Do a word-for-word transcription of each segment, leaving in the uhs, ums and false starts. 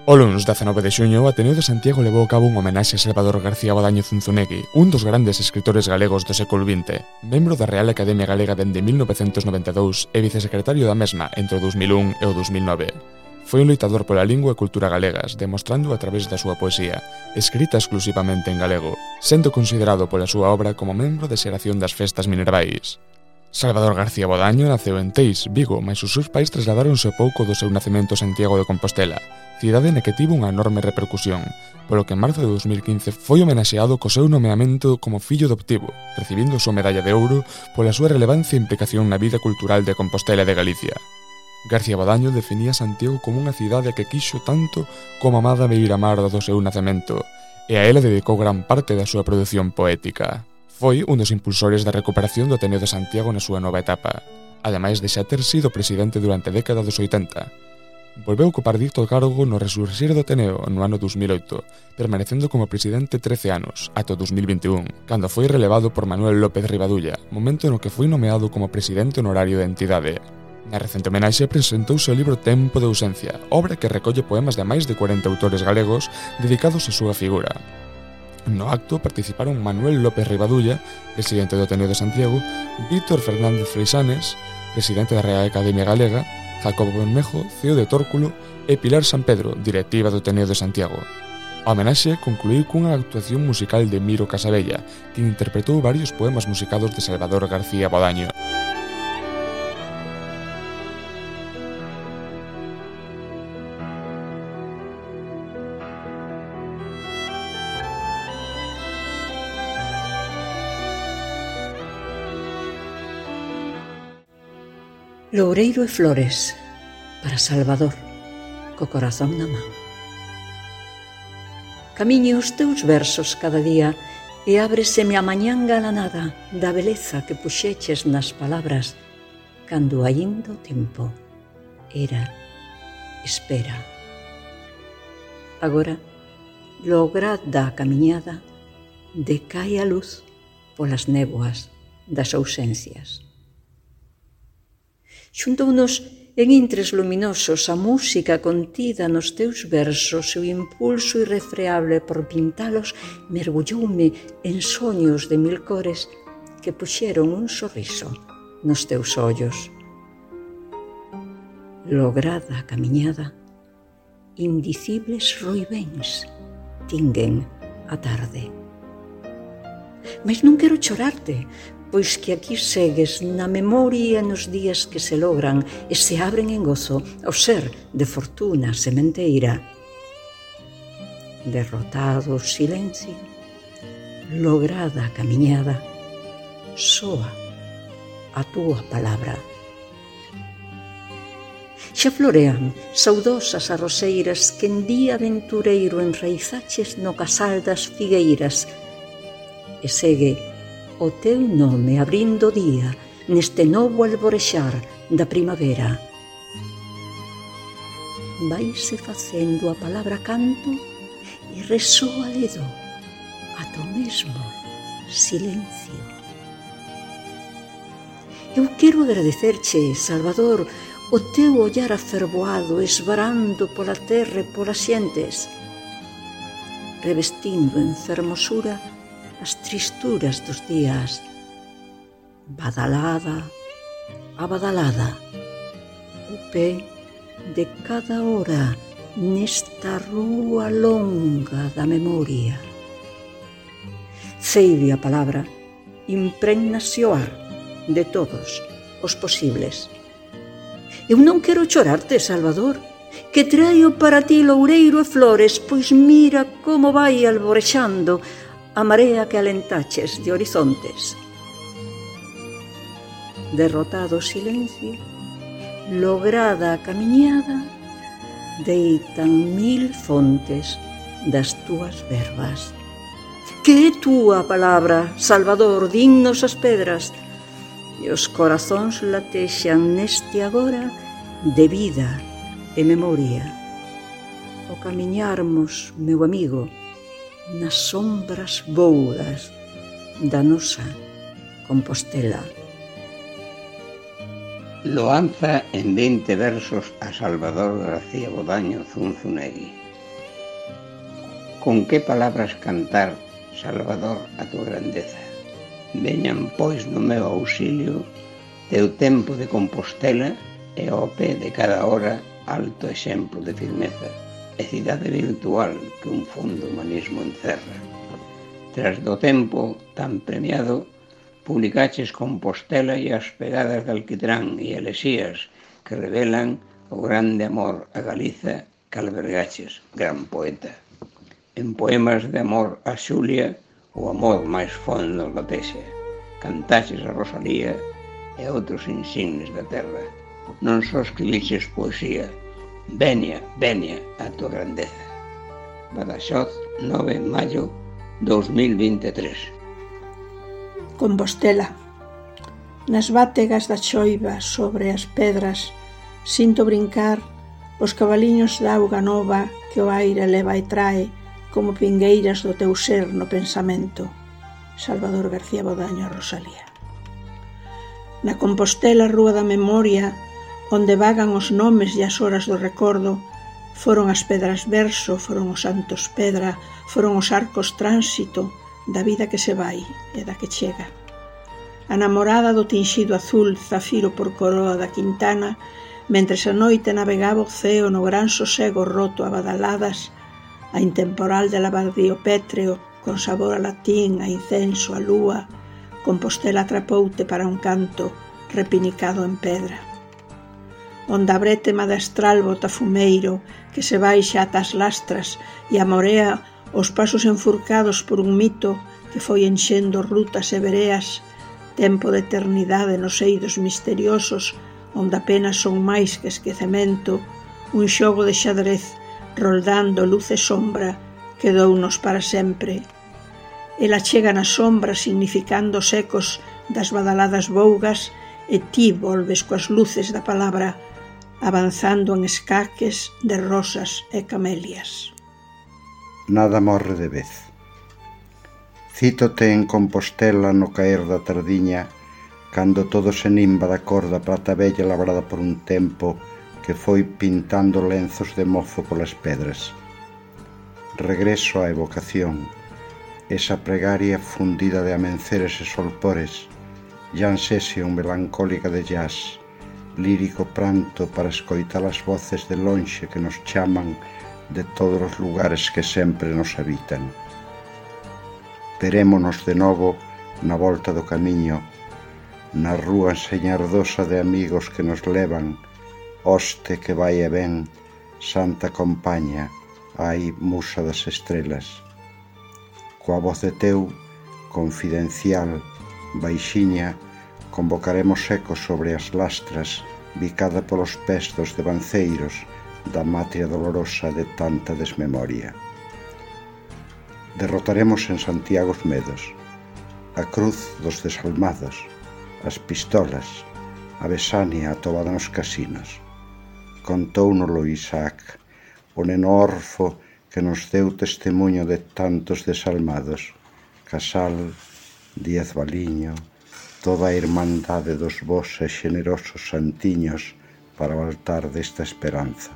O luns dezanove de xuño, o Ateneo de Santiago levou a cabo un homenaxe a Salvador García Bodaño Zunzunegui, un dos grandes escritores galegos do século vinte, membro da Real Academia Galega dende mil novecentos noventa e dous e vicesecretario da mesma entre o dous mil un e o dous mil nove. Foi un loitador pola lingua e cultura galegas, demostrando a través da súa poesía, escrita exclusivamente en galego, sendo considerado pola súa obra como membro de xeración das festas minervais. Salvador García Bodaño naceu en Teis, Vigo, mais os seus pais trasladaronse pouco do seu nacemento a Santiago de Compostela, cidade na que tivo unha enorme repercusión, polo que en marzo de dous mil quince foi homenaxeado co seu nomeamento como fillo adoptivo, recibindo a súa medalla de ouro pola súa relevancia e implicación na vida cultural de Compostela e de Galicia. García Bodaño definía Santiago como unha cidade que quixo tanto como amada beira-mar do seu nacemento, e a ela dedicou gran parte da súa produción poética. Foi un dos impulsores da recuperación do Ateneo de Santiago na súa nova etapa, ademais de xa ter sido presidente durante a década dos oitenta. Volveu ocupar dito cargo no resurxir do Ateneo no ano dous mil oito, permanecendo como presidente trece anos, ata o dous mil vinte e un, cando foi relevado por Manuel López Rivadulla, momento no que foi nomeado como presidente honorario da entidade. Na recente homenaxe presentouse o libro Tempo de ausencia, obra que recolle poemas de máis de cuarenta autores galegos dedicados á súa figura. No acto participaron Manuel López Rivadulla, presidente do Ateneo de Santiago, Víctor Fernández Freixanes, presidente da Real Academia Galega, Jacobo Bermejo, C E O de Tórculo, e Pilar San Pedro, directiva do Ateneo de Santiago. A homenaxe concluíu cunha actuación musical de Miro Casabella, que interpretou varios poemas musicados de Salvador García Bodaño. Loureiro e flores para Salvador, co corazón na man. Camiño os teus versos cada día e ábreseme a mañán galanada da beleza que puxeches nas palabras cando aínda o tempo era espera. Agora, lograda a camiñada, decae a luz polas néboas das ausencias. Xuntounos en intres luminosos a música contida nos teus versos e o impulso irrefreable por pintalos mergulloume en soños de mil cores que puxeron un sorriso nos teus ollos. Lograda a camiñada, indicibles roivéns tinguen a tarde. Mais non quero chorarte, pois que aquí segues na memoria nos días que se logran e se abren en gozo ao ser de fortuna sementeira. Derrotado o silencio, lograda a camiñada, soa a túa palabra. Xa florean saudosas as roseiras que en día aventureiro enraizaches no casal das figueiras, e segue o teu nome abrindo día neste novo alborexar da primavera. Vaise facendo a palabra canto e resoa ledo ata o mesmo silencio. Eu quero agradecerche, Salvador, o teu ollar afervoado esvarando pola terra e polas xentes, revestindo en fermosura as tristuras dos días, badalada a badalada, o pé de cada hora nesta rúa longa da memoria. Ceibe a palabra, imprégnase o ar de todos os posibles. Eu non quero chorarte, Salvador, que traio para ti loureiro e flores, pois mira como vai alborexando a marea que alentaches de horizontes. Derrotado o silencio, lograda a camiñada, deitan mil fontes das túas verbas. Que é túa palabra, Salvador, dignos as pedras, e os corazóns latexan neste agora de vida e memoria. O camiñarmos, meu amigo, nas sombras bouras da nosa Compostela. Loanza en vinte versos a Salvador García Bodaño Zunzunegui. con que palabras cantar, Salvador, a tua grandeza. Veñan, pois, no meu auxilio, teu tempo de Compostela e ao pé de cada hora alto exemplo de firmeza e cidade virtual que un fondo humanismo encerra. Tras do tempo tan premiado, publicaches Compostela e as pegadas de alquitrán e elexías que revelan o grande amor a Galiza que albergaches, gran poeta. En poemas de amor a Xulia, o amor máis fondo latexe. Cantaches a Rosalía e outros insignes da terra. Non só escribiches poesía, venia, venia a tua grandeza. Badaxoz, nove de maio dos mil vinte e tres. Compostela. Nas bátegas da choiva sobre as pedras sinto brincar os cabaliños da auga nova que o aire leva e trae como pingueiras do teu ser no pensamento. Salvador García Bodaño, Rosalía. Na Compostela, rúa da memoria, onde vagan os nomes e as horas do recordo, foron as pedras verso, foron os santos pedra, foron os arcos tránsito da vida que se vai e da que chega. A namorada do tinxido azul, zafiro por coroa da Quintana, mentres a noite navegaba o ceo no gran sosego roto a badaladas, a intemporal de labardío pétreo, con sabor a latín, a incenso, a lúa, Compostela atrapoute para un canto repinicado en pedra. Onde a brétema da estral bota fumeiro que se baixa ata as lastras e amorea os pasos enfurcados por un mito que foi enchendo rutas e vereas, tempo de eternidade nos eidos misteriosos onde apenas son máis que esquecemento, un xogo de xadrez roldando luz e sombra quedounos para sempre. Ela chega na sombra significando os ecos das badaladas bougas e ti volves coas luces da palabra avanzando en escaques de rosas e camelias. Nada morre de vez. Cítote en Compostela no caer da tardiña, cando todo se nimba da cor da prata bella labrada por un tempo que foi pintando lenzos de mozo polas pedras. Regreso á evocación, esa pregaria fundida de amenceres e solpores, Jan sesión melancólica de jazz, lírico pranto para escoitar as voces de lonxe que nos chaman de todos os lugares que sempre nos habitan. Verémonos de novo na volta do camiño, na rúa enseñardosa de amigos que nos levan, hoste que vai e ven, santa compaña, ai, musa das estrelas. Coa voz de teu, confidencial, baixiña, convocaremos ecos sobre as lastras, bicada polos pés dos devanceiros da matria dolorosa de tanta desmemoria. Derrotaremos en Santiago os medos, a cruz dos desalmados, as pistolas, a besania atobada nos casinos. Contóunolo Isaac, o neno orfo que nos deu testemunho de tantos desalmados, Casal, Díaz Baliño, toda a irmandade dos vos e xenerosos santiños para o altar desta esperanza.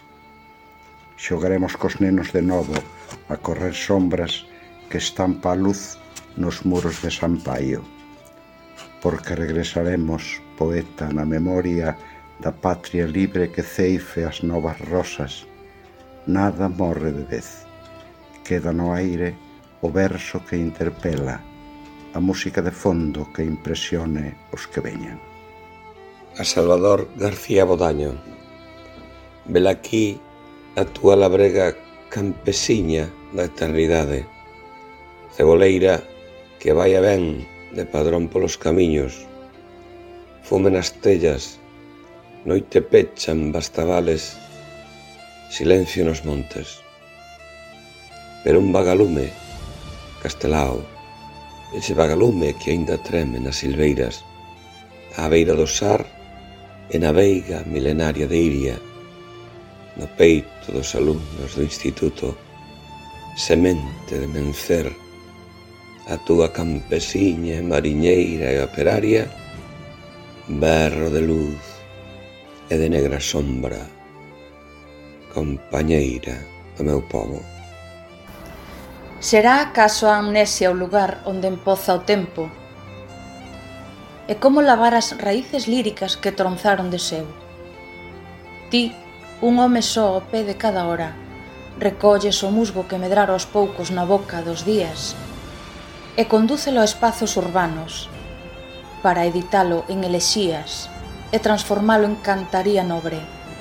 Xogaremos cos nenos de novo a correr sombras que estampa a luz nos muros de San Paio, porque regresaremos, poeta, na memoria da patria libre que ceife as novas rosas. Nada morre de vez. Queda no aire o verso que interpela, a música de fondo que impresione os que veñan. A Salvador García Bodaño. Velaquí a túa labrega campesiña da eternidade, ceboleira que vai e ven de padrón polos camiños, fume nas tellas, noite pechan bastavales, silencio nos montes. Pero un vagalume castelao, ese vagalume que aínda treme nas silveiras, á beira do Sar e na veiga milenaria de Iria, no peito dos alumnos do instituto, semente de mencer, a túa campesiña, mariñeira e operaria, berro de luz e de negra sombra, compañeira do meu pobo. Será acaso a amnesia o lugar onde empoza o tempo? E como lavar as raíces líricas que tronzaron de seu? Ti, un home só ao pé de cada hora, recolles o musgo que medrara aos poucos na boca dos días e condúcelo a espazos urbanos para editalo en elexías e transformalo en cantaría nobre.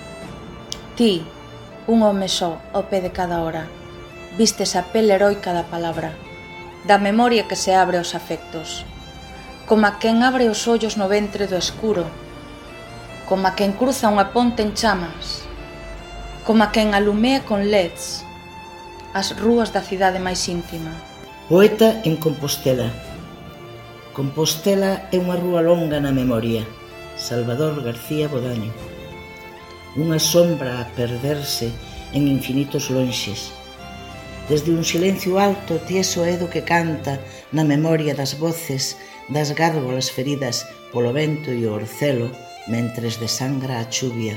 Ti, un home só ao pé de cada hora, vistes a pel heroica da palabra, da memoria que se abre aos afectos, como a quen abre os ollos no ventre do escuro, como a quen cruza unha ponte en chamas, como a quen alumea con leds as rúas da cidade máis íntima. Poeta en Compostela. Compostela é unha rúa longa na memoria. Salvador García Bodaño. Unha sombra a perderse en infinitos lonxes. Desde un silencio alto tieso é do que canta na memoria das voces das gárgolas feridas polo vento e o orcelo mentres desangra a chuvia.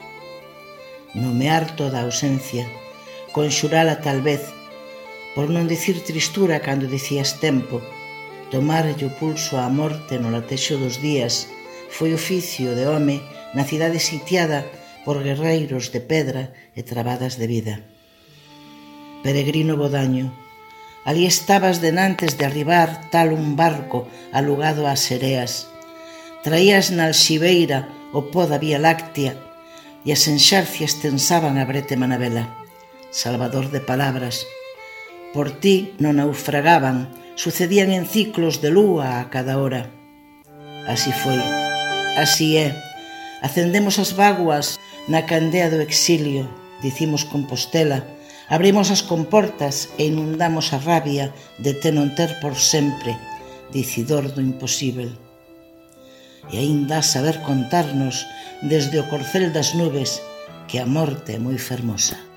Nomear toda a ausencia, conxurala tal vez, por non dicir tristura cando dicías tempo, tomarlle o pulso á morte no latexo dos días, foi oficio de home na cidade sitiada por guerreiros de pedra e trabadas de vida. Peregrino Bodaño, ali estabas denantes de arribar tal un barco alugado ás sereas, traías na alxibeira o pó da Vía Láctea e as enxarcias tensaban a brete manabela. Salvador de palabras, por ti non naufragaban, sucedían en ciclos de lúa a cada hora. Así foi, así é, acendemos as vaguas na candea do exilio, dicimos Compostela, abrimos as comportas e inundamos a rabia de te non ter por sempre, dicidor do imposível. E aínda saber contarnos desde o corcel das nubes que a morte é moi fermosa.